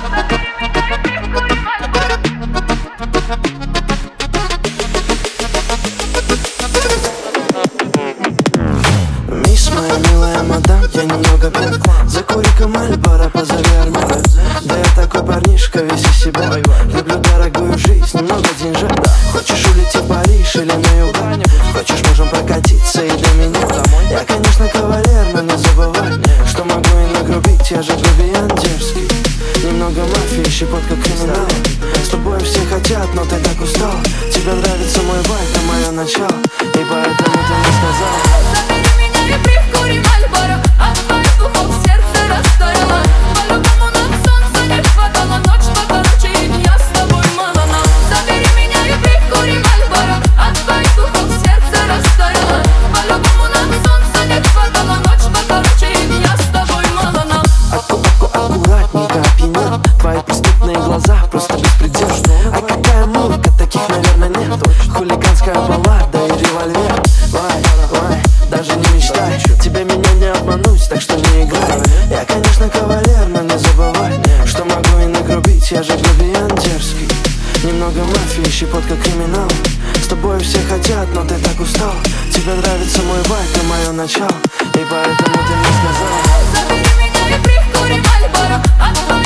Мисс, моя милая мадам, я немного пьян. Закури-ка Мальборо, позови Армена. Да я такой парнишка, весь из себя. Люблю дорогую жизнь, много деньжат. Хочешь улететь в Париж или на юга? Хочешь, можем прокатиться и до меня. Я, конечно, кавалер, но не забывай, что могу и нагрубить, я же грубиян дерзкий. Немного мафии, щепотка криминала. С тобой все хотят, но ты так устал. Тебе нравится мой вайб, это мое начало, и поэтому ты не сказал. Забери меня и прикури Мальборо, от твоих духов сердце растаяло. По-любому нам солнца не хватало, ночь покороче, и дня с тобой мало нам. Забери меня и прикури Мальборо, от твоих духов сердце растаяло. По-любому нам солнца не хватало, ночь покороче, и дня с тобой мало нам. Аккуратненько опьянел, твои преступные глаза просто беспредел. А какая музыка, таких, наверное, нет. Хулиганская баллада и револьвер. Вай, даже не мечтай, тебе меня не обмануть, так что не играй. Я, конечно, кавалер, но не забывай, что могу и нагрубить, я же грубиян дерзкий. Немного мафии, щепотка криминала. С тобой все хотят, но ты так устал. Тебе нравится мой вайб и мое начало, и поэтому ты не сказал. Забери меня и прикури Мальборо, от твоих